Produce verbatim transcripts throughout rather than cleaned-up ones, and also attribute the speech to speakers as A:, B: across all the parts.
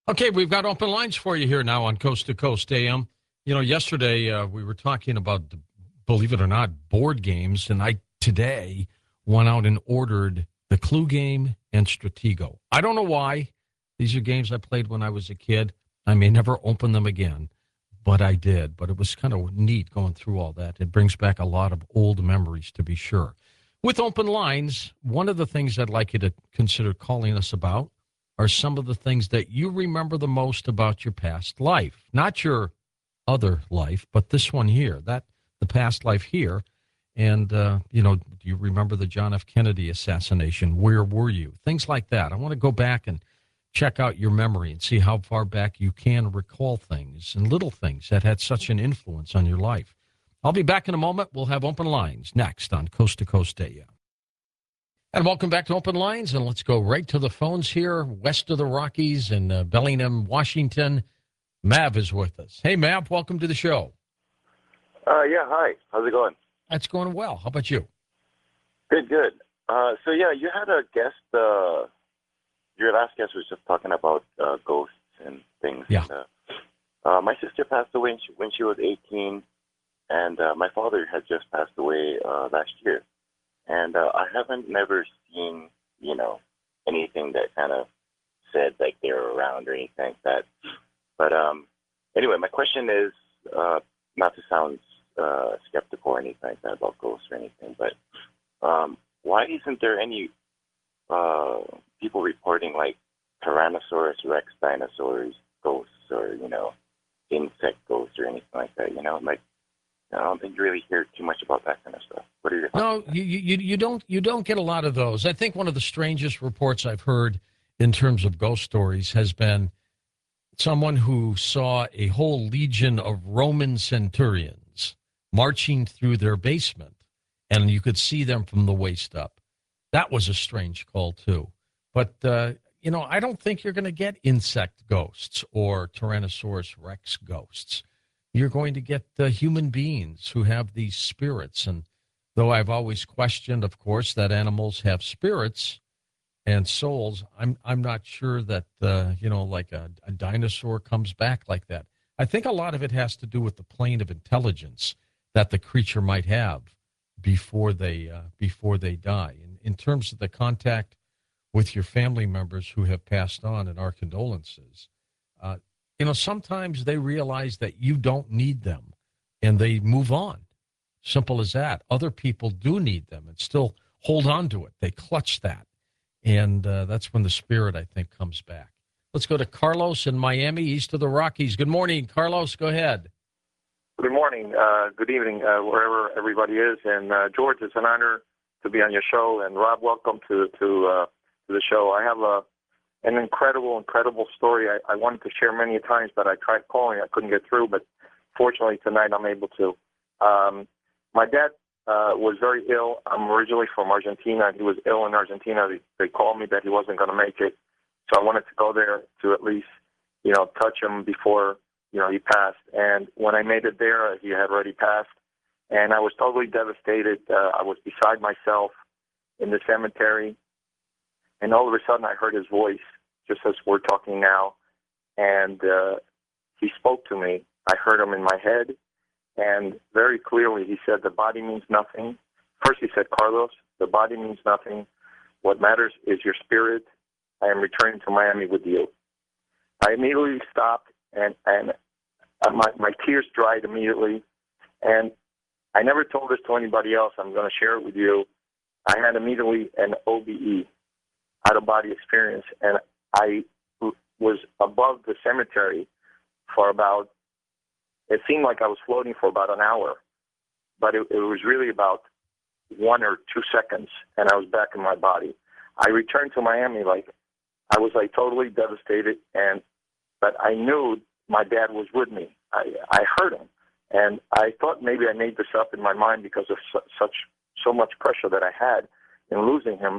A: Okay, we've got open lines for you here now on Coast to Coast A M. You know, yesterday uh, we were talking about, believe it or not, board games, and I today went out and ordered the Clue game and Stratego. I don't know why. These are games I played when I was a kid. I may never open them again, but I did. But it was kind of neat going through all that. It brings back a lot of old memories, to be sure. With open lines, one of the things I'd like you to consider calling us about are some of the things that you remember the most about your past life. Not your other life, but this one here, that the past life here. And, uh, you know, do you remember the John F. Kennedy assassination? Where were you? Things like that. I want to go back and check out your memory and see how far back you can recall things and little things that had such an influence on your life. I'll be back in a moment. We'll have open lines next on Coast to Coast A M. And welcome back to Open Lines, and let's go right to the phones here, west of the Rockies in uh, Bellingham, Washington. Mav is with us. Hey, Mav, welcome to the show.
B: Uh, yeah, hi. How's it going?
A: That's going well. How about you?
B: Good, good. Uh, so, yeah, you had a guest, uh, your last guest was just talking about uh, ghosts and things.
A: Yeah.
B: And, uh, uh, my sister passed away when she, when she was eighteen, and uh, my father had just passed away uh, last year. And uh, I haven't never seen, you know, anything that kind of said like they were around or anything like that. But um, anyway, my question is, uh, not to sound uh, skeptical or anything like that about ghosts or anything, but um, why isn't there any uh, people reporting like Tyrannosaurus Rex dinosaurs ghosts or, you know, insect ghosts or anything like that, you know, like, I don't think you really hear too much about that kind of stuff. What are your thoughts?
A: No, you, you, you don't you don't get a lot of those. I think one of the strangest reports I've heard in terms of ghost stories has been someone who saw a whole legion of Roman centurions marching through their basement, and you could see them from the waist up. That was a strange call, too. But, uh, you know, I don't think you're going to get insect ghosts or Tyrannosaurus Rex ghosts. You're going to get uh, human beings who have these spirits. And though I've always questioned, of course, that animals have spirits and souls, I'm I'm not sure that, uh, you know, like a, a dinosaur comes back like that. I think a lot of it has to do with the plane of intelligence that the creature might have before they uh, before they die. In, in terms of the contact with your family members who have passed on, and our condolences, uh, you know, sometimes they realize that you don't need them and they move on. Simple as that. Other people do need them and still hold on to it. They clutch that. And uh, that's when the spirit, I think, comes back. Let's go to Carlos in Miami, east of the Rockies. Good morning, Carlos. Go ahead.
C: Good morning, uh, good evening, uh, wherever everybody is. And uh, George, it's an honor to be on your show. And Rob, welcome to to, uh, to the show. I have a an incredible, incredible story I, I wanted to share many times, but I tried calling. I couldn't get through, but fortunately tonight I'm able to. Um, my dad uh, was very ill. I'm originally from Argentina. He was ill in Argentina. They, they called me that he wasn't going to make it. So I wanted to go there to at least, you know, touch him before, you know, he passed. And when I made it there, he had already passed. And I was totally devastated. Uh, I was beside myself in the cemetery. And all of a sudden I heard his voice, just as we're talking now. And uh, he spoke to me. I heard him in my head. And very clearly he said, the body means nothing. First he said, Carlos, the body means nothing. What matters is your spirit. I am returning to Miami with you. I immediately stopped, and, and my, my tears dried immediately. And I never told this to anybody else. I'm going to share it with you. I had immediately an O B E, out-of-body experience, and I was above the cemetery for about, it seemed like I was floating for about an hour, but it, it was really about one or two seconds, and I was back in my body. I returned to Miami like, I was like totally devastated, and but I knew my dad was with me. I, I heard him, and I thought maybe I made this up in my mind because of su- such so much pressure that I had in losing him.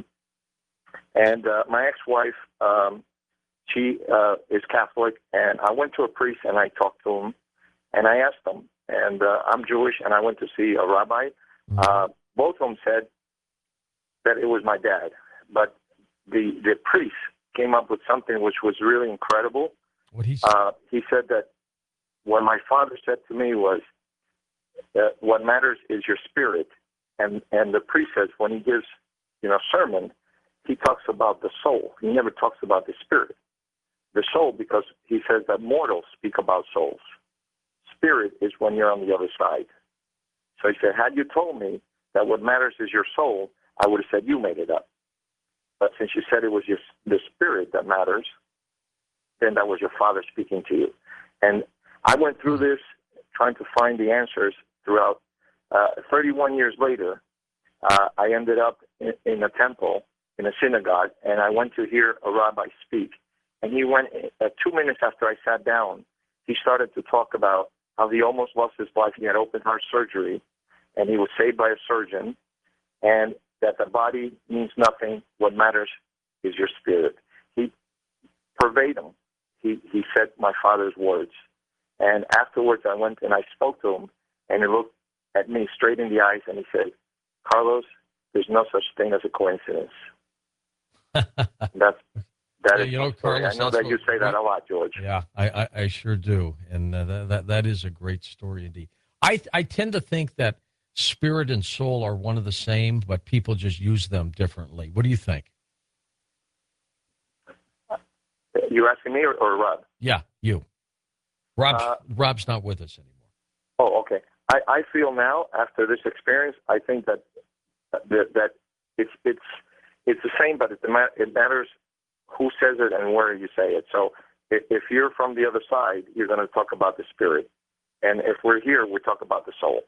C: And uh, my ex-wife, um, she uh, is Catholic, and I went to a priest and I talked to him, and I asked him, and uh, I'm Jewish, and I went to see a rabbi.
A: Mm-hmm.
C: Uh, both of them said that it was my dad, but the the priest came up with something which was really incredible.
A: What he
C: uh, he said that what my father said to me was that what matters is your spirit. And and the priest says when he gives, you know, sermon, he talks about the soul. He never talks about the spirit. The soul, because he says that mortals speak about souls. Spirit is when you're on the other side. So he said, had you told me that what matters is your soul, I would have said you made it up. But since you said it was your, the spirit that matters, then that was your father speaking to you. And I went through this trying to find the answers throughout. Uh, thirty-one years later, uh, I ended up in, in a temple, in a synagogue, and I went to hear a rabbi speak. And he went, uh, two minutes after I sat down, he started to talk about how he almost lost his life. He had open heart surgery, and he was saved by a surgeon, and that the body means nothing. What matters is your spirit. He, verbatim, he, he said my father's words. And afterwards, I went and I spoke to him, and he looked at me straight in the eyes, and he said, Carlos, there's no such thing as a coincidence. That's that
A: Yeah,
C: is
A: you know,
C: story.
A: Carlos,
C: I know
A: that's
C: that you
A: what
C: say that
A: we-
C: a lot, George.
A: Yeah, I, I, I sure do, and uh, that, that that is a great story indeed. I I tend to think that spirit and soul are one of the same, but people just use them differently. What do you think?
C: You asking me or, or Rob?
A: Yeah, you. Rob's
C: Uh,
A: Rob's not with us anymore.
C: Oh, okay. I, I feel now after this experience, I think that that, that it's it's it's the same, but it, it matters who says it and where you say it. So if, if you're from the other side, you're going to talk about the spirit, and if we're here, we talk about the soul.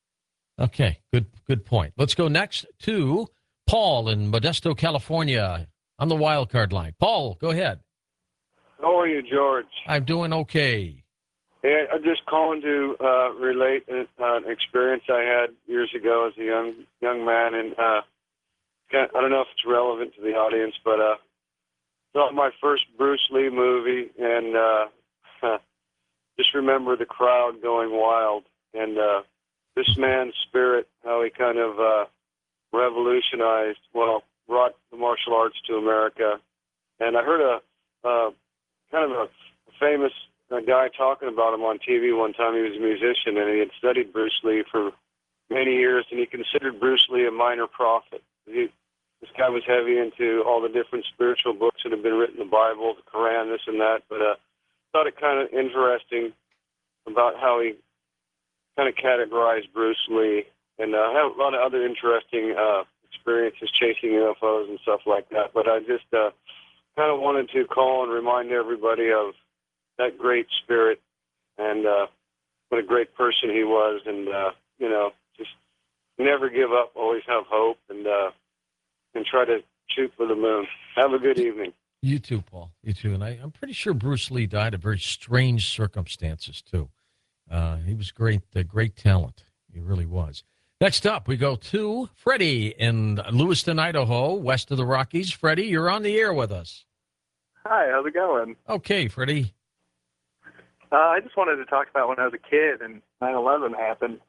A: Okay, good good point. Let's go next to Paul in Modesto, California, on the wild card line. Paul, go ahead.
D: How are you, George?
A: I'm doing okay.
D: Yeah, I'm just calling to uh, relate an, uh, an experience I had years ago as a young young man, and uh, I don't know if it's relevant to the audience, but uh, saw my first Bruce Lee movie, and uh, just remember the crowd going wild, and uh, this man's spirit, how he kind of uh, revolutionized, well, brought the martial arts to America, and I heard a uh, kind of a famous a guy talking about him on T V one time. He was a musician, and he had studied Bruce Lee for many years, and he considered Bruce Lee a minor prophet. He, this guy was heavy into all the different spiritual books that have been written, the Bible, the Quran, this and that, but uh, thought it kind of interesting about how he kind of categorized Bruce Lee, and uh, had a lot of other interesting uh, experiences chasing U F Os and stuff like that, but I just uh, kind of wanted to call and remind everybody of that great spirit, and uh, what a great person he was, and uh, you know, just never give up, always have hope, and uh, and try to shoot for the moon. Have a good evening.
A: You too, Paul. You too. And I, I'm pretty sure Bruce Lee died of very strange circumstances too. Uh, he was great, uh, great talent. He really was. Next up, we go to Freddie in Lewiston, Idaho, west of the Rockies. Freddie, you're on the air with us.
E: Hi, how's it going?
A: Okay, Freddie.
E: Uh, I just wanted to talk about when I was a kid and nine eleven happened.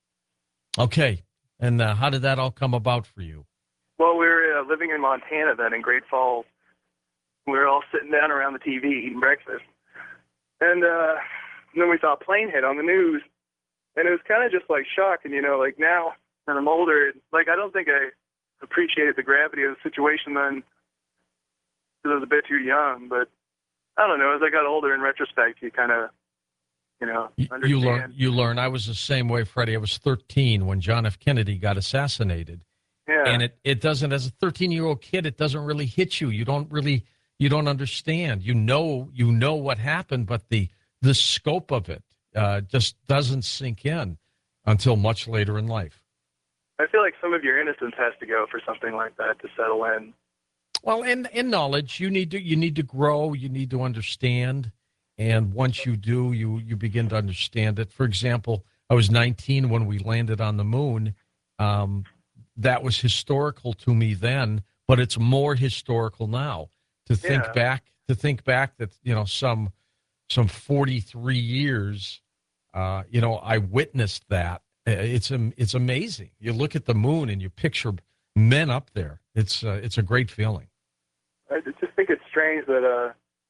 A: Okay. And uh, how did that all come about for you?
E: Well, we were uh, living in Montana then, in Great Falls. We were all sitting down around the T V eating breakfast. And uh, then we saw a plane hit on the news. And it was kind of just like shocking, you know, like now that I'm older, like I don't think I appreciated the gravity of the situation then because I was a bit too young, but I don't know. As I got older, in retrospect, you kind of, you know,
A: You,
E: understand.
A: you learn. You learn. I was the same way, Freddie. I was thirteen when John F. Kennedy got assassinated,
E: Yeah.
A: and it, it doesn't. As a thirteen-year-old kid, it doesn't really hit you. You don't really. You don't understand. You know. You know what happened, but the the scope of it uh, just doesn't sink in until much later in life.
E: I feel like some of your innocence has to go for something like that to settle in.
A: Well, in in knowledge, you need to you need to grow. You need to understand, and once you do, you you begin to understand it. For example, I was nineteen when we landed on the moon. Um, that was historical to me then, but it's more historical now. To think
E: Yeah.
A: back, to think back that you know some some forty-three years, uh, you know, I witnessed that. It's it's amazing. You look at the moon and you picture men up there. It's uh, it's a great feeling.
E: I just think it's strange that uh,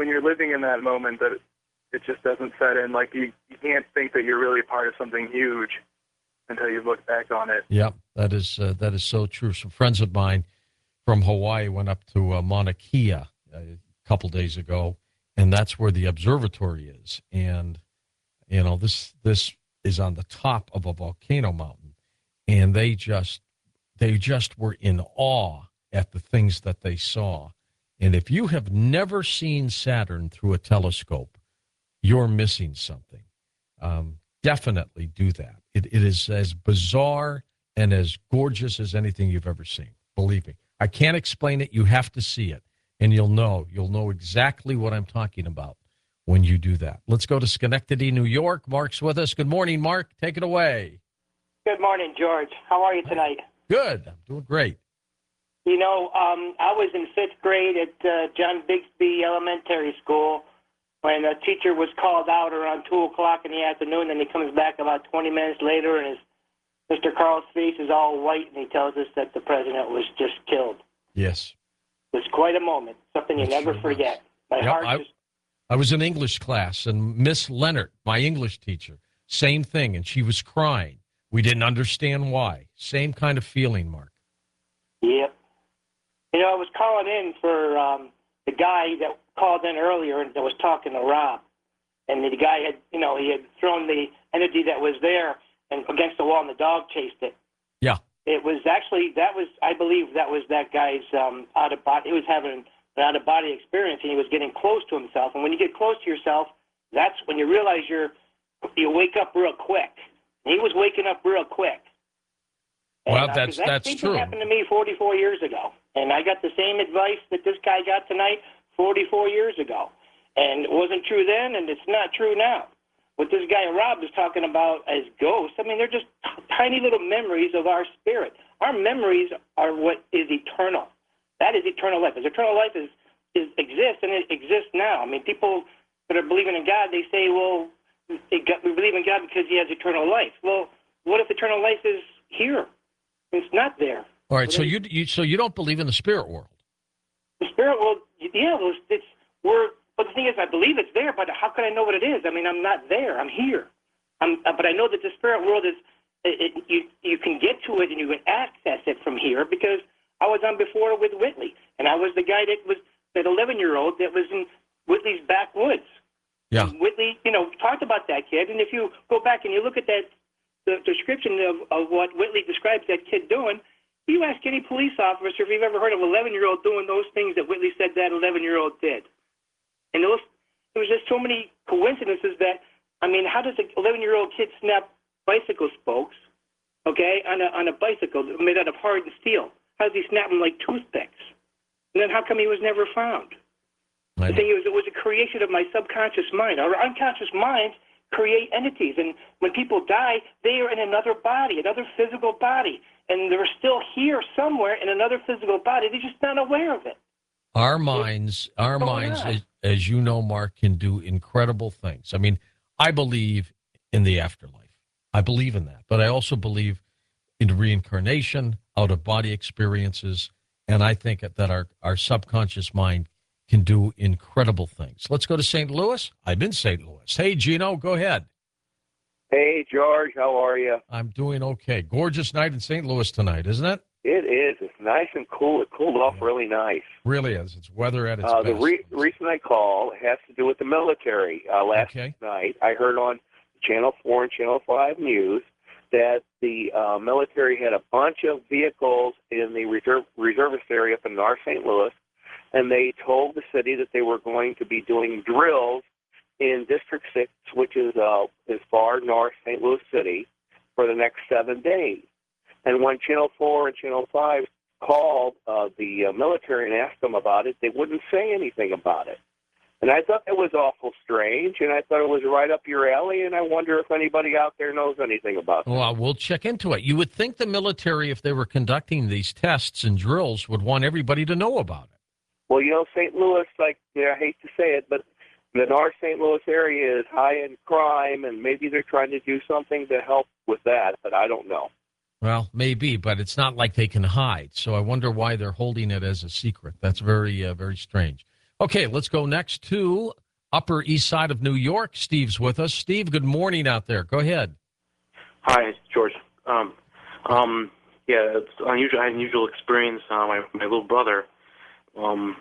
E: when you're living in that moment that it, it just doesn't set in. Like you, you can't think that you're really part of something huge until you look back on it.
A: Yeah, that is uh, that is so true. Some friends of mine from Hawaii went up to uh, Mauna Kea uh, a couple days ago, and that's where the observatory is. And you know, this this is on the top of a volcano mountain, and they just they just were in awe at the things that they saw. And if you have never seen Saturn through a telescope, you're missing something. Um, definitely do that. It, it is as bizarre and as gorgeous as anything you've ever seen. Believe me. I can't explain it. You have to see it, and you'll know. You'll know exactly what I'm talking about when you do that. Let's go to Schenectady, New York. Mark's with us. Good morning, Mark. Take it away.
F: Good morning, George. How are you tonight?
A: Good. I'm doing great.
F: You know, um, I was in fifth grade at uh, John Bixby Elementary School when a teacher was called out around two o'clock in the afternoon, and he comes back about twenty minutes later, and his, Mister Carl's face is all white, and he tells us that the president was just killed.
A: Yes.
F: It was quite a moment, something you
A: It
F: never
A: sure
F: forget. My
A: Yep,
F: heart
A: I,
F: just...
A: I was in English class, and Miss Leonard, my English teacher, same thing, and she was crying. We didn't understand why. Same kind of feeling, Mark.
F: Yep. You know, I was calling in for um, the guy that called in earlier and that was talking to Rob. And the guy had, you know, he had thrown the entity that was there and against the wall, and the dog chased it.
A: Yeah.
F: It was actually, that was, I believe that was that guy's um, out of body. He was having an out of body experience, and he was getting close to himself. And when you get close to yourself, that's when you realize you're, you wake up real quick. And he was waking up real quick. And,
A: Well,
F: uh,
A: that's
F: 'cause that
A: that's
F: same
A: true.
F: thing happened to me forty-four years ago. And I got the same advice that this guy got tonight forty-four years ago. And it wasn't true then, and it's not true now. What this guy Rob is talking about as ghosts, I mean, they're just tiny little memories of our spirit. Our memories are what is eternal. That is eternal life. As eternal life is, is exists, and it exists now. I mean, people that are believing in God, they say, well, they got, we believe in God because he has eternal life. Well, what if eternal life is here? It's not there.
A: All right, so you, you so you don't believe in the spirit world.
F: The spirit world, yeah, well, it's we're. But the thing is, I believe it's there. But how can I know what it is? I mean, I'm not there. I'm here. I'm, but I know that the spirit world is. It, it, you you can get to it and you can access it from here because I was on before with Whitley, and I was the guy that was that eleven-year-old that was in Whitley's backwoods.
A: Yeah.
F: And Whitley, you know, talked about that kid, and if you go back and you look at that. The description of, of what Whitley describes that kid doing, you ask any police officer if you've ever heard of an eleven-year-old doing those things that Whitley said that eleven-year-old did. And those, there was just so many coincidences that, I mean, how does an eleven-year-old kid snap bicycle spokes, okay, on a, on a bicycle made out of hardened steel? How does he snap them like toothpicks? And then how come he was never found?
A: I
F: The thing is, it was a creation of my subconscious mind. Our unconscious mind create entities, and when people die, they are in another body, another physical body, and they're still here somewhere in another physical body. They're just not aware of it.
A: Our minds, our
F: going
A: minds,
F: on?
A: as, as you know, Mark, can do incredible things. I mean, I believe in the afterlife. I believe in that, but I also believe in reincarnation, out-of-body experiences, and I think that our, our subconscious mind can do incredible things. Let's go to Saint Louis. I'm in Saint Louis. Hey, Gino, go ahead.
G: Hey, George, how are you?
A: I'm doing okay. Gorgeous night in Saint Louis tonight, isn't it?
G: It is. It's nice and cool. It cooled off really nice.
A: Really is. It's weather at its
G: Uh, the
A: best.
G: re- reason I call has to do with the military. Uh, last
A: Okay.
G: night, I heard on Channel four and Channel five News that the uh, military had a bunch of vehicles in the reserve reservist area up in North Saint Louis, and they told the city that they were going to be doing drills in District six, which is uh, as far north Saint Louis City, for the next seven days. And when Channel four and Channel five called uh, the uh, military and asked them about it, they wouldn't say anything about it. And I thought that was awful strange, and I thought it was right up your alley, and I wonder if anybody out there knows anything about that.
A: Well, we'll check into it. You would think the military, if they were conducting these tests and drills, would want everybody to know about it.
G: Well, you know, Saint Louis, like, yeah, I hate to say it, but the North Saint Louis area is high in crime, and maybe they're trying to do something to help with that, but I don't know.
A: Well, maybe, but it's not like they can hide. So I wonder why they're holding it as a secret. That's very, uh, very strange. Okay, let's go next to Upper East Side of New York. Steve's with us. Steve, good morning out there. Go ahead.
H: Hi, it's George. Um, um, yeah, it's unusual. I had an unusual experience. Uh, my my little brother um,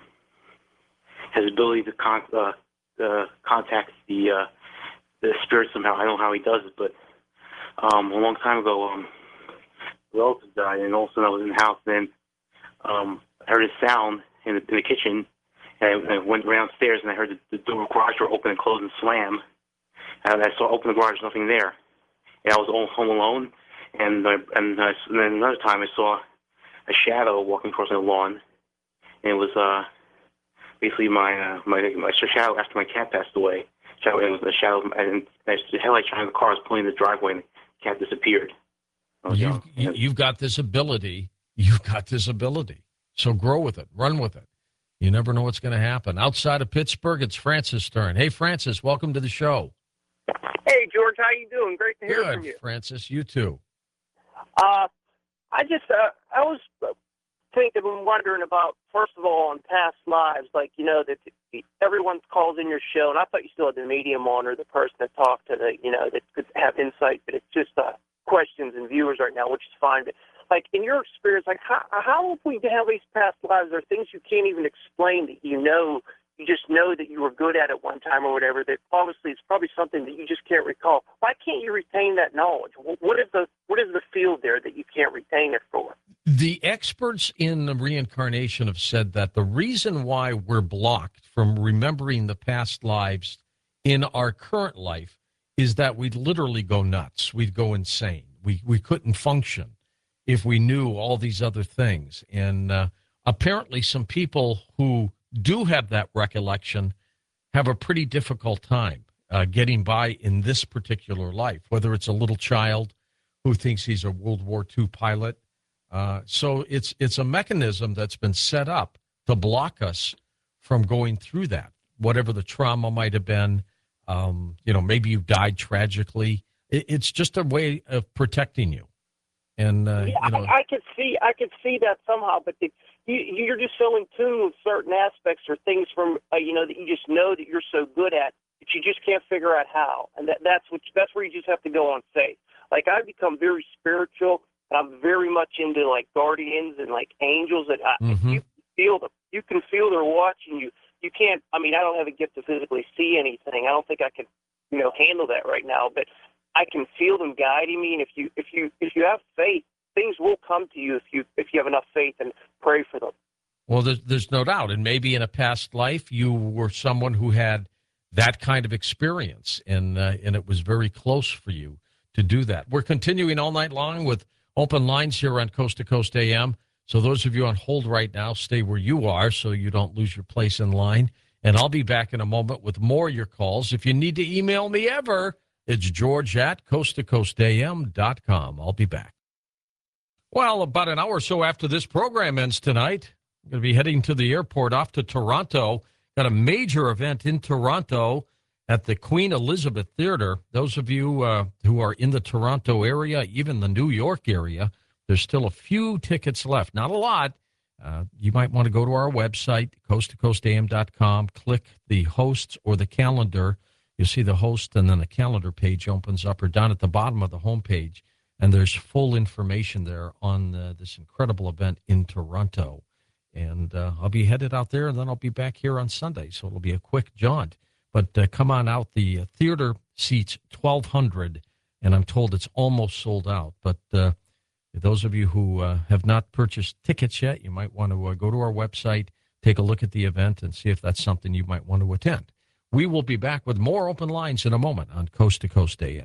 H: has the ability to con- uh, uh, contact the uh, the spirit somehow. I don't know how he does it, but um, a long time ago, um, a relative died, and all of a sudden I was in the house, and then um, I heard a sound in the, in the kitchen, and I, I went downstairs, and I heard the, the door, garage door open and close and slam, and I saw open the garage, nothing there. And I was all home alone, and I, and, I, and then another time I saw a shadow walking across the lawn, and it was uh, basically my uh, my my shadow after my cat passed away. Shadow, it was a shadow, and the headlight shined the car was pulling the driveway, and the cat disappeared.
A: You've, you, you've got this ability. You've got this ability. So grow with it. Run with it. You never know what's going to happen. Outside of Pittsburgh, it's Francis' turn. Hey, Francis, welcome to the show.
I: Hey, George, how you doing? Great to hear
A: Good,
I: from you.
A: Francis. You too.
I: Uh, I just, uh, I was thinking and wondering about, first of all, on past lives, like, you know, that everyone calls in your show, and I thought you still had the medium on or the person that talked to the, you know, that could have insight, but it's just uh, questions and viewers right now, which is fine. But, like, in your experience, like, how, how have we have these past lives? There are things you can't even explain that you know. You just know that you were good at it one time or whatever, that obviously it's probably something that you just can't recall. Why can't you retain that knowledge? What is the what is the field there that you can't retain it for?
A: The experts in the reincarnation have said that the reason why we're blocked from remembering the past lives in our current life is that we'd literally go nuts. We'd go insane. We, we couldn't function if we knew all these other things. And uh, apparently some people who do have that recollection have a pretty difficult time uh, getting by in this particular life, whether it's a little child who thinks he's a World War Two pilot. Uh, so it's it's a mechanism that's been set up to block us from going through that, whatever the trauma might have been. Um, you know, maybe you died tragically. It, it's just a way of protecting you. And uh,
I: yeah,
A: you know,
I: I, I could see I could see that somehow, but the, you, you're just so in tune with certain aspects or things from uh, you know that you just know that you're so good at that you just can't figure out how, and that that's what that's where you just have to go on faith. Like I've become very spiritual, and I'm very much into like guardians and like angels that I,
A: mm-hmm.
I: you can feel them. You can feel they're watching you. You can't. I mean, I don't have a gift to physically see anything. I don't think I can, you know, handle that right now, but I can feel them guiding me, and if you if you if you have faith, things will come to you if you if you have enough faith and pray for them.
A: Well, there's there's no doubt, and maybe in a past life you were someone who had that kind of experience, and uh, and it was very close for you to do that. We're continuing all night long with open lines here on Coast to Coast A M. So those of you on hold right now, stay where you are so you don't lose your place in line. And I'll be back in a moment with more of your calls. If you need to email me ever, it's George at coast to coast A M dot com. I'll be back. Well, about an hour or so after this program ends tonight, I'm going to be heading to the airport off to Toronto. Got a major event in Toronto at the Queen Elizabeth Theatre. Those of you uh, who are in the Toronto area, even the New York area, there's still a few tickets left. Not a lot. Uh, you might want to go to our website, coast to coast A M dot com, click the hosts or the calendar. You see the host, and then the calendar page opens up, or down at the bottom of the homepage, and there's full information there on uh, this incredible event in Toronto. And uh, I'll be headed out there, and then I'll be back here on Sunday, so it'll be a quick jaunt. But uh, come on out. The uh, theater seats twelve hundred, and I'm told it's almost sold out. But uh, those of you who uh, have not purchased tickets yet, you might want to uh, go to our website, take a look at the event, and see if that's something you might want to attend. We will be back with more open lines in a moment on Coast to Coast A M.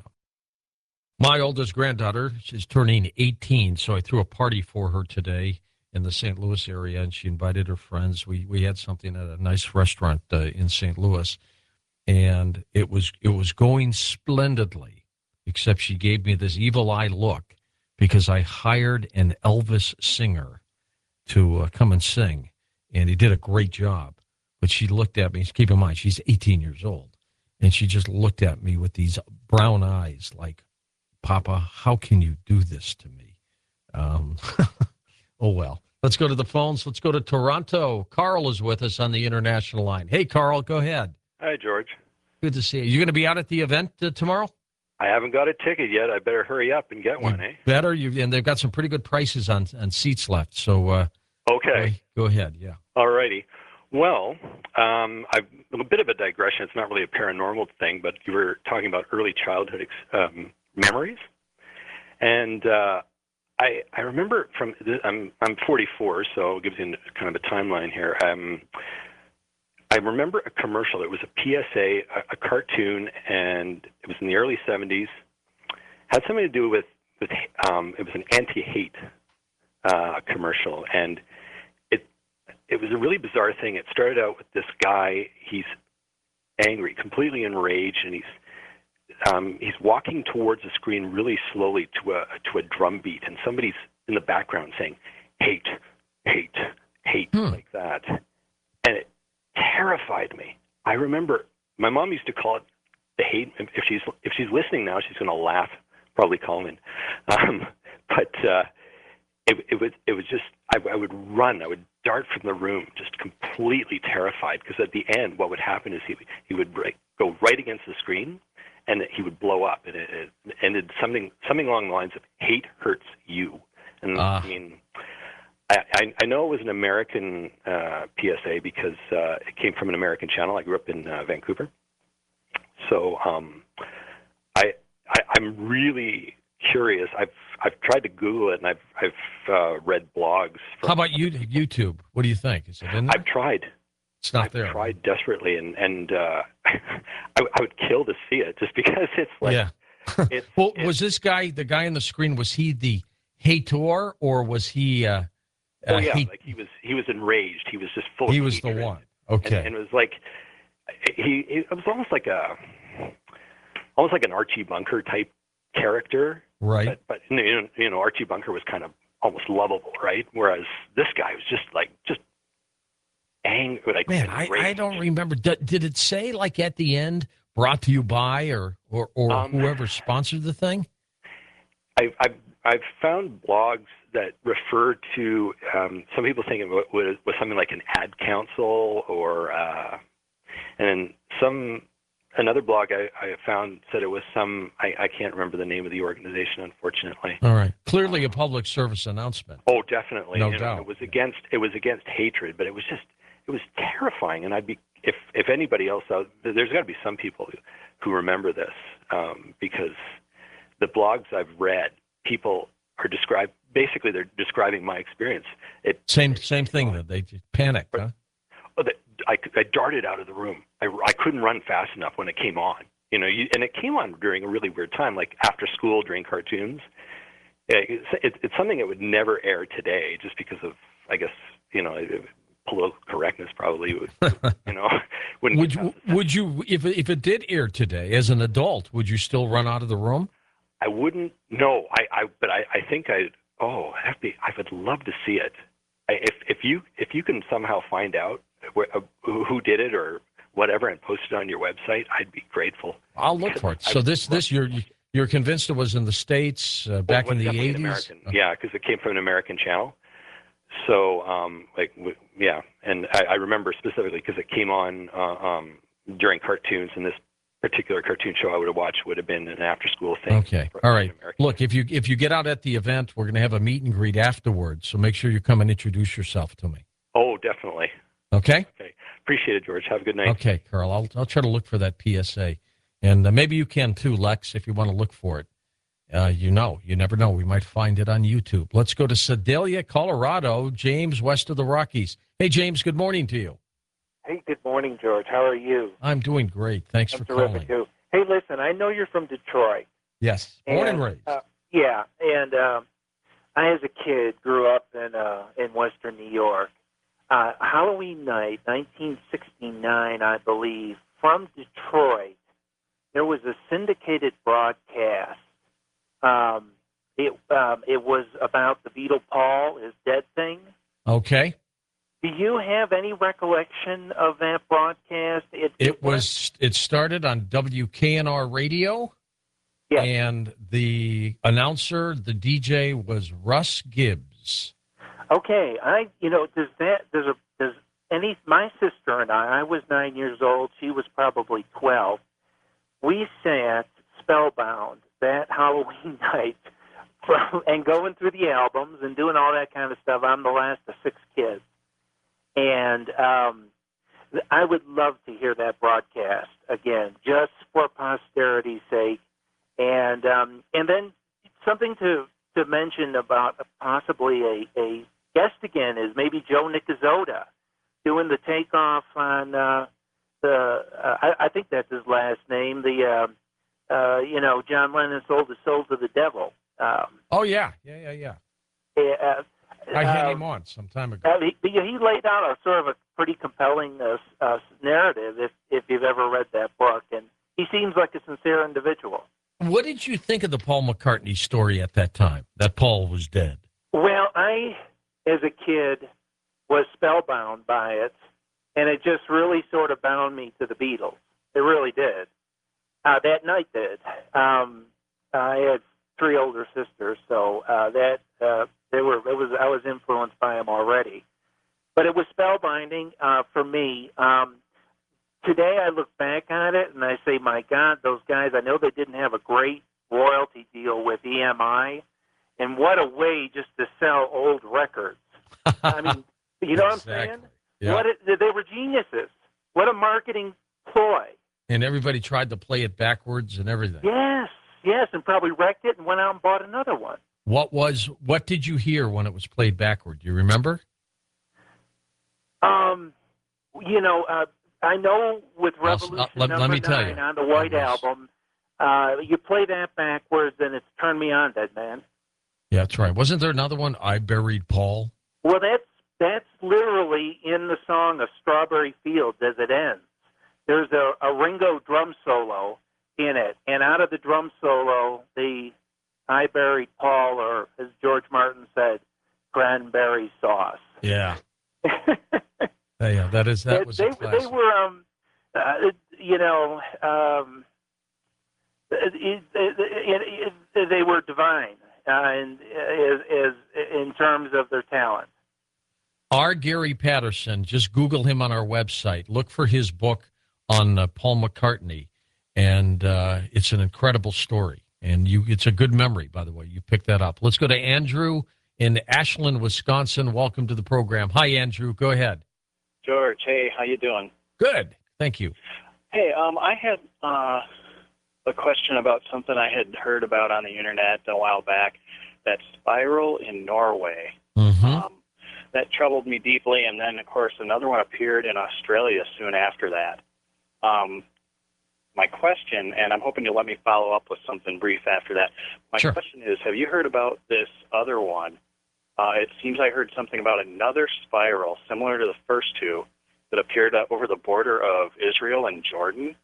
A: My oldest granddaughter is turning eighteen, so I threw a party for her today in the Saint Louis area, and she invited her friends. We we had something at a nice restaurant uh, in Saint Louis, and it was it was going splendidly, except she gave me this evil eye look because I hired an Elvis singer to uh, come and sing, and he did a great job. But she looked at me, keep in mind, she's eighteen years old, and she just looked at me with these brown eyes like, Papa, how can you do this to me? Um, oh, well, Let's go to the phones. Let's go to Toronto. Carl is with us on the international line. Hey, Carl, go ahead.
J: Hi, George.
A: Good to see you. You going to be out at the event uh, tomorrow?
J: I haven't got a ticket yet. I better hurry up and get one, eh?
A: Better. You and they've got some pretty good prices on on seats left. So uh,
J: okay,
A: go, go ahead. Yeah.
J: All righty. Well, um, I've a bit of a digression. It's not really a paranormal thing, but you were talking about early childhood ex- um, memories, and uh, I I remember from I'm I'm forty-four, so it gives you kind of a timeline here. Um, I remember a commercial. It was a P S A, a, a cartoon, and it was in the early seventies. Had something to do with, with um, it was an anti-hate uh, commercial, and it it was a really bizarre thing. It started out with this guy. He's angry, completely enraged, and he's um, he's walking towards the screen really slowly to a to a drum beat, and somebody's in the background saying, "Hate, hate, hate,"
A: hmm.
J: like that, and it terrified me. I remember my mom used to call it the hate. If she's if she's listening now, she's going to laugh, probably call in. Um, but uh, it, it was it was just I, I would run, I would dart from the room, just completely terrified. Because at the end, what would happen is he he would break, go right against the screen, and he would blow up, and it, it ended something something along the lines of "hate hurts you." And uh. I mean. I, I know it was an American uh, P S A because uh, it came from an American channel. I grew up in uh, Vancouver, so um, I, I I'm really curious. I've I've tried to Google it and I've I've uh, read blogs.
A: How about you, YouTube? What do you think? Is it in there?
J: I've tried.
A: It's not
J: I've
A: there.
J: Tried desperately, and and uh, I, I would kill to see it just because it's like.
A: Yeah.
J: it's,
A: well,
J: it's,
A: was this guy the guy on the screen? Was he the hater or was he? Uh,
J: Oh yeah,
A: uh, he,
J: like he was he was enraged. He was just full.
A: He
J: of
A: was the
J: hatred.
A: one. Okay.
J: And, and it was like he it was almost like a almost like an Archie Bunker type character.
A: Right.
J: But, but you know, you know Archie Bunker was kind of almost lovable, right? Whereas this guy was just like just angry. Like
A: man, I, I don't remember. Did, did it say like at the end brought to you by or or, or
J: um,
A: whoever sponsored the thing?
J: I, I've I've found blogs that refer to um, some people think it was, was something like an ad council, or uh, and then some another blog I, I found said it was some I, I can't remember the name of the organization, unfortunately.
A: All right, clearly a public service announcement.
J: Oh, definitely,
A: no
J: you
A: doubt.
J: Know, it was against it was against hatred, but it was just it was terrifying, and I'd be if if anybody else out there's got to be some people who, who remember this um, because the blogs I've read, people are described basically they're describing my experience. It
A: same same thing that they panicked, huh?
J: Oh, the, I, I darted out of the room. I, I couldn't run fast enough when it came on. You know, you, and it came on during a really weird time, like after school during cartoons. It's, it, it's something that would never air today, just because of I guess you know political correctness probably would you know wouldn't.
A: Would you, would you if if it did air today as an adult, would you still run out of the room?
J: I wouldn't. No, I, I but I, I think I. Oh, that'd be, I would love to see it. I, if if you if you can somehow find out where, uh, who did it or whatever and post it on your website, I'd be grateful.
A: I'll look for it. So this this you're you're convinced it was in the States uh, back
J: well,
A: in the eighties?
J: American. Yeah, because it came from an American channel. So um, like w- yeah, and I, I remember specifically because it came on uh, um, during cartoons, and this particular cartoon show I would have watched would have been an after-school thing.
A: Okay, all right. Look, if you if you get out at the event, we're going to have a meet and greet afterwards. So make sure you come and introduce yourself to me.
J: Oh, definitely.
A: Okay.
J: Okay. Appreciate it, George. Have a good night.
A: Okay, Carl. I'll I'll try to look for that P S A, and uh, maybe you can too, Lex, if you want to look for it. Uh, you know, you never know. We might find it on YouTube. Let's go to Sedalia, Colorado. James, west of the Rockies. Hey, James. Good morning to you.
K: Hey, good morning, George. How are you?
A: I'm doing great. Thanks
K: I'm
A: for
K: terrific
A: calling.
K: Too. Hey, listen, I know you're from Detroit.
A: Yes, born and, and raised.
K: Uh, yeah, and um, I, as a kid, grew up in uh, in Western New York. Uh, Halloween night, nineteen sixty-nine, I believe, from Detroit, there was a syndicated broadcast. Um, it um, it was about the Beatle Paul is dead thing.
A: Okay.
K: Do you have any recollection of that broadcast? It,
A: it,
K: it
A: was. It started on W K N R radio.
K: Yes.
A: And the announcer, the D J, was Russ Gibbs.
K: Okay, I you know does that does a does any my sister and I I was nine years old, she was probably twelve. We sat spellbound that Halloween night from, and going through the albums and doing all that kind of stuff. I'm the last of six kids, and um, I would love to hear that broadcast again, just for posterity's sake, and um, and then something to to mention about possibly a, a guest again is maybe Joe Nicozotta doing the takeoff on uh, the, uh, I, I think that's his last name, the, uh, uh, you know, John Lennon sold his soul to the devil. Um,
A: Oh, yeah. Yeah, yeah, yeah.
K: uh,
A: I had
K: um,
A: him on some time ago.
K: uh, he, he laid out a sort of a pretty compelling uh, uh, narrative if, if you've ever read that book, and he seems like a sincere individual.
A: What did you think of the Paul McCartney story at that time, that Paul was dead?
K: Well, I, as a kid, was spellbound by it, and it just really sort of bound me to the Beatles. It really did. Uh, that night did. Um, I had three older sisters, so uh, that uh, they were. It was. I was influenced by them already, but it was spellbinding uh, for me. Um, today, I look back on it and I say, "My God, those guys! I know they didn't have a great royalty deal with E M I, and what a way just to sell old records." I mean, you know
A: Exactly.
K: what I'm saying?
A: Yeah.
K: What it, they were geniuses. What a marketing ploy.
A: And everybody tried to play it backwards and everything.
K: Yes, yes, and probably wrecked it and went out and bought another one.
A: What was? What did you hear when it was played backward? Do you remember?
K: Um, you know, uh, I know with
A: I'll-
K: Revolution
A: uh, let- let
K: number
A: me tell
K: nine
A: you.
K: on the White
A: It was-
K: Album, uh, you play that backwards and it's Turn Me On, Dead Man.
A: Yeah, that's right. Wasn't there another one? I Buried Paul.
K: Well, that's that's literally in the song of Strawberry Fields as it ends. There's a, a Ringo drum solo in it, and out of the drum solo, the I Buried Paul, or as George Martin said, cranberry sauce.
A: Yeah. Yeah, that is that was
K: they,
A: a classic.
K: they were, um, uh, you know, um, it, it, it, it, they were divine, uh, and as, as in terms of their talent.
A: R. Gary Patterson, just Google him on our website. Look for his book on uh, Paul McCartney, and uh, it's an incredible story. And you, it's a good memory, by the way. You picked that up. Let's go to Andrew in Ashland, Wisconsin. Welcome to the program. Hi, Andrew. Go ahead.
L: George, hey, how you doing?
A: Good. Thank you.
L: Hey, um, I had uh, a question about something I had heard about on the internet a while back. That spiral in Norway.
A: Mm-hmm.
L: Um, that troubled me deeply, and then, of course, another one appeared in Australia soon after that. Um, my question, and I'm hoping you'll let me follow up with something brief after that. My
A: Sure.
L: question is, have you heard about this other one? Uh, it seems I heard something about another spiral similar to the first two that appeared uh, over the border of Israel and Jordan.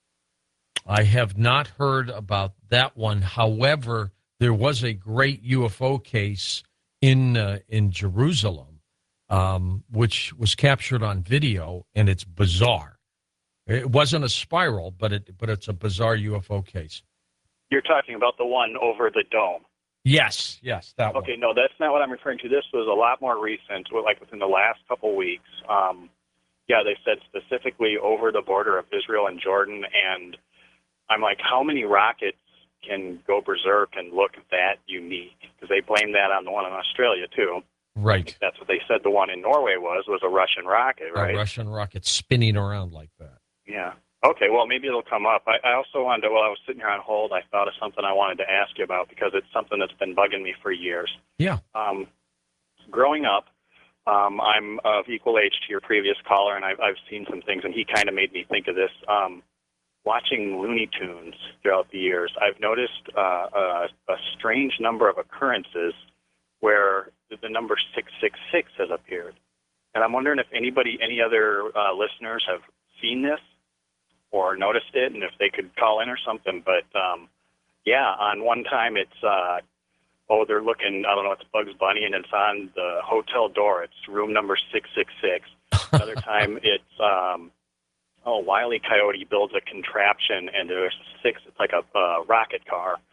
A: I have not heard about that one. However, there was a great U F O case in uh, in Jerusalem, um, which was captured on video, and it's bizarre. It wasn't a spiral, but it but it's a bizarre U F O case.
L: You're talking about the one over the dome.
A: Yes, yes, that one.
L: Okay, no, that's not what I'm referring to. This was a lot more recent, like within the last couple weeks. Um, yeah, they said specifically over the border of Israel and Jordan, and I'm like, how many rockets can go berserk and look that unique? Because they blamed that on the one in Australia, too.
A: Right.
L: That's what they said the one in Norway was, was a Russian rocket, right?
A: A Russian rocket spinning around like that.
L: Yeah. Okay, well, maybe it'll come up. I, I also wanted to, while I was sitting here on hold, I thought of something I wanted to ask you about because it's something that's been bugging me for years.
A: Yeah.
L: Um, growing up, um, I'm of equal age to your previous caller, and I've, I've seen some things, and he kind of made me think of this. Um, watching Looney Tunes throughout the years, I've noticed uh, a, a strange number of occurrences where the number six six six has appeared. And I'm wondering if anybody, any other uh, listeners have seen this or noticed it, and if they could call in or something. But, um, yeah, on one time it's, uh, oh, they're looking, I don't know, it's Bugs Bunny, and it's on the hotel door. It's room number six six six. Another time it's, um, oh, Wile E. Coyote builds a contraption, and there's six, it's like a uh, rocket car.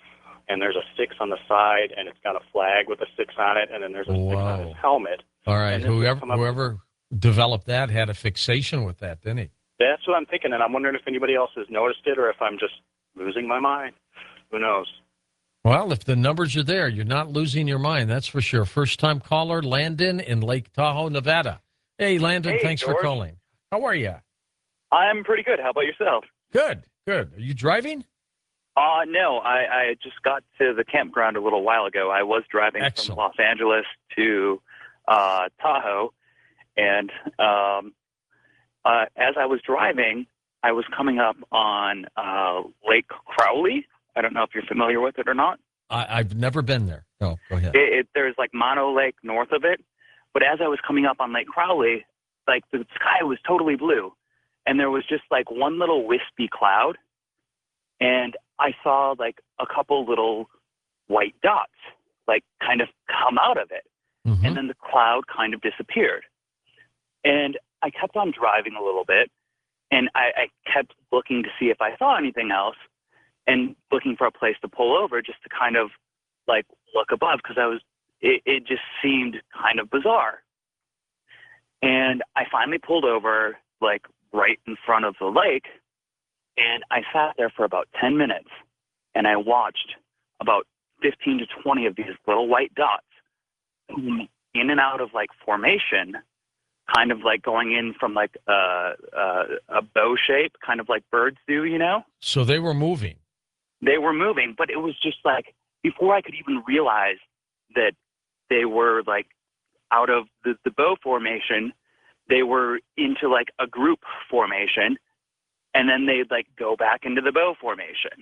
L: and there's a six on the side, and it's got a flag with a six on it, and then there's a six on his
A: Whoa.
L: helmet.
A: All right.
L: And this has
A: Whoever
L: come up-
A: whoever developed that had a fixation with that, didn't he?
L: That's what I'm thinking, and I'm wondering if anybody else has noticed it or if I'm just losing my mind. Who knows?
A: Well, if the numbers are there, you're not losing your mind. That's for sure. First time caller, Landon in Lake Tahoe, Nevada. Hey, Landon,
M: Hey,
A: thanks
M: George.
A: for calling. How are you?
M: I'm pretty good. How about yourself?
A: Good, good. Are you driving?
M: Uh, no, I, I just got to the campground a little while ago. I was driving
A: Excellent.
M: from Los Angeles to uh, Tahoe, and um, uh, as I was driving, I was coming up on uh, Lake Crowley. I don't know if you're familiar with it or not.
A: I, I've never been there. No, go ahead.
M: It, it, there's like Mono Lake north of it, but as I was coming up on Lake Crowley, like the sky was totally blue, and there was just like one little wispy cloud, and I saw like a couple little white dots, like kind of come out of it,
A: Mhm.
M: and then the cloud kind of disappeared. And I kept on driving a little bit, and I, I kept looking to see if I saw anything else, and looking for a place to pull over just to kind of like look above, because I was it, it just seemed kind of bizarre. And I finally pulled over like right in front of the lake, and I sat there for about ten minutes, and I watched about fifteen to twenty of these little white dots in and out of like formation, kind of like going in from like a, a, a bow shape, kind of like birds do, you know?
A: So they were moving.
M: They were moving, but it was just like before I could even realize that they were like out of the, the bow formation, they were into like a group formation, and then they'd like go back into the bow formation.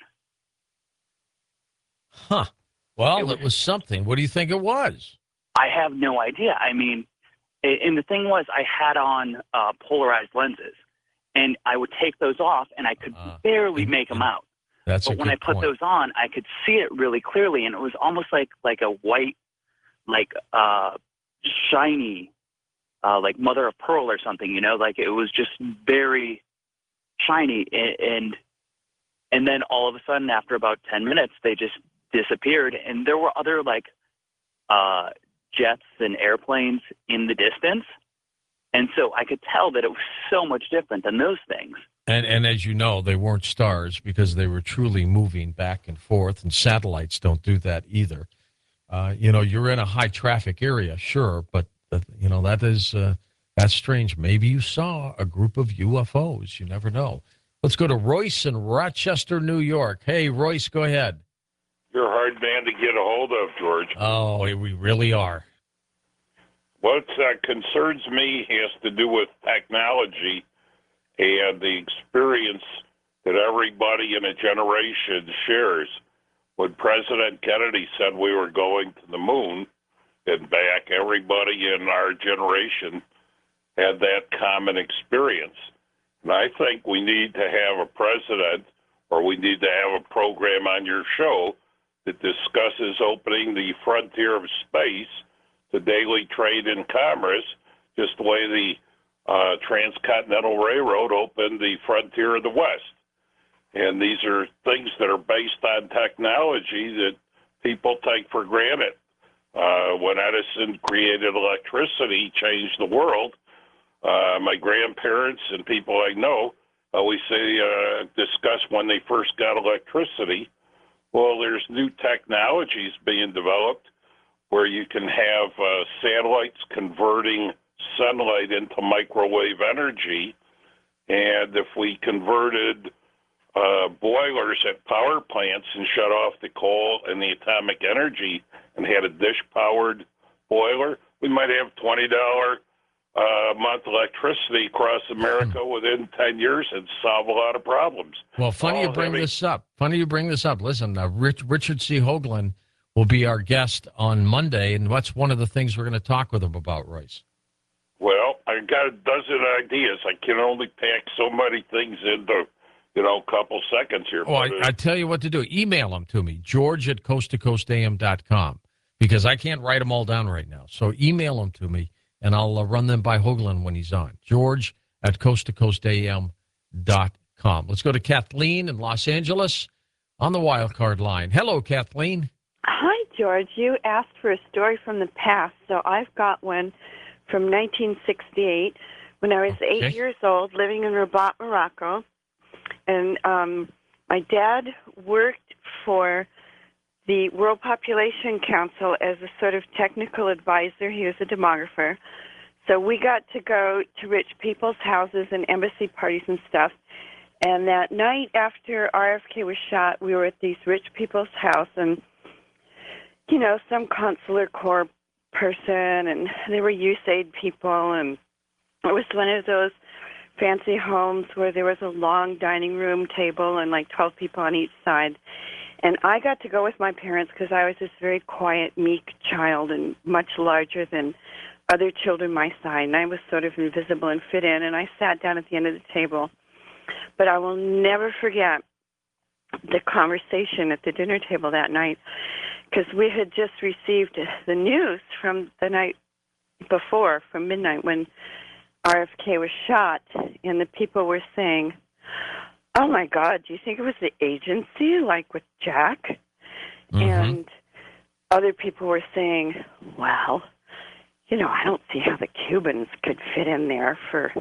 A: Huh. Well,
M: It
A: it
M: was-
A: was, something. What do you think it was?
M: I have no idea. I mean, a- and the thing was, I had on uh, polarized lenses, and I would take those off, and I could
A: Uh,
M: barely make them out.
A: That's
M: But
A: a
M: when I
A: good
M: put
A: point.
M: those on, I could see it really clearly, and it was almost like like a white, like uh, shiny, uh, like mother of pearl or something. You know, like it was just very shiny, and and, and then all of a sudden, after about ten minutes, they just disappeared, and there were other like uh, jets and airplanes in the distance, and so I could tell that it was so much different than those things.
A: And and as you know, they weren't stars because they were truly moving back and forth, and satellites don't do that either. Uh, you know, you're in a high traffic area, sure, but uh, you know that is uh, that's strange. Maybe you saw a group of U F Os. You never know. Let's go to Royce in Rochester, New York. Hey, Royce, go ahead.
N: You're a hard man to get a hold of, George.
A: Oh, we really are.
N: What uh, concerns me has to do with technology and the experience that everybody in a generation shares. When President Kennedy said we were going to the moon and back, everybody in our generation had that common experience. And I think we need to have a president, or we need to have a program on your show that discusses opening the frontier of space to daily trade and commerce, just the way the uh, Transcontinental Railroad opened the frontier of the West. And these are things that are based on technology that people take for granted. Uh, when Edison created electricity, changed the world. Uh, my grandparents and people I know always say, uh, discuss when they first got electricity. Well, there's new technologies being developed where you can have uh, satellites converting sunlight into microwave energy. And if we converted uh, boilers at power plants and shut off the coal and the atomic energy and had a dish-powered boiler, we might have twenty dollars a month electricity across America within ten years and solve a lot of problems.
A: Well, funny you
N: All
A: bring
N: having-
A: this up. Funny you bring this up. Listen, uh, Rich, Richard C. Hoagland will be our guest on Monday, and what's one of the things we're going to talk with him about, Royce?
N: Well, I got a dozen ideas. I can only pack so many things into, you know, a couple seconds here.
A: Oh, I,
N: but, uh,
A: I tell you what to do. Email them to me, George at coast to coast a m dot com, because I can't write them all down right now. So email them to me, and I'll uh, run them by Hoagland when he's on. George at coast to coast a m dot com. Let's go to Kathleen in Los Angeles. on the wild card line. Hello, Kathleen.
O: Hi, George. You asked for a story from the past, so I've got one from nineteen sixty-eight when I was
A: Okay.
O: eight years old, living in Rabat, Morocco. And um, my dad worked for the World Population Council as a sort of technical advisor. He was a demographer. So we got to go to rich people's houses and embassy parties and stuff. And that night after R F K was shot, we were at these rich people's house, and, you know, some consular corps person, and there were U S A I D people, and it was one of those fancy homes where there was a long dining room table and like twelve people on each side. And I got to go with my parents because I was this very quiet, meek child and much larger than other children my size, and I was sort of invisible and fit in, and I sat down at the end of the table. But I will never forget the conversation at the dinner table that night, because we had just received the news from the night before, from midnight, when R F K was shot, and the people were saying, "Oh my God, do you think it was the agency, like with Jack?" Mm-hmm. And other people were saying, "Well, you know, I don't see how the Cubans could fit in there for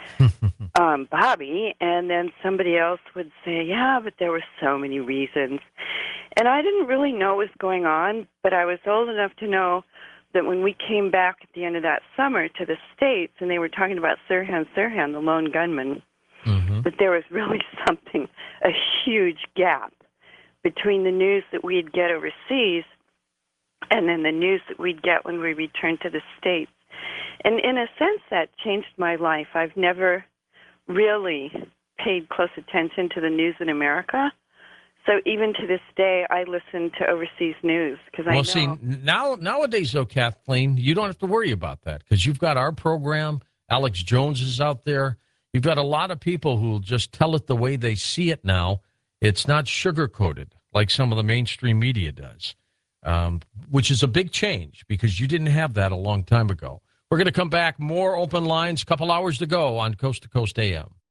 O: um, Bobby." And then somebody else would say, "Yeah, but there were so many reasons." And I didn't really know what was going on, but I was old enough to know that when we came back at the end of that summer to the States, and they were talking about Sirhan Sirhan, the lone gunman, mm-hmm. that there was really something, a huge gap between the news that we'd get overseas and then the news that we'd get when we returned to the States. And in a sense, that changed my life. I've never really paid close attention to the news in America. So even to this day, I listen to overseas news because I
A: well,
O: know.
A: see, now, nowadays, though, Kathleen, you don't have to worry about that because you've got our program. Alex Jones is out there. You've got a lot of people who will just tell it the way they see it now. It's not sugar-coated like some of the mainstream media does, um, which is a big change because you didn't have that a long time ago. We're going to come back. More open lines, couple hours to go on Coast to Coast A M.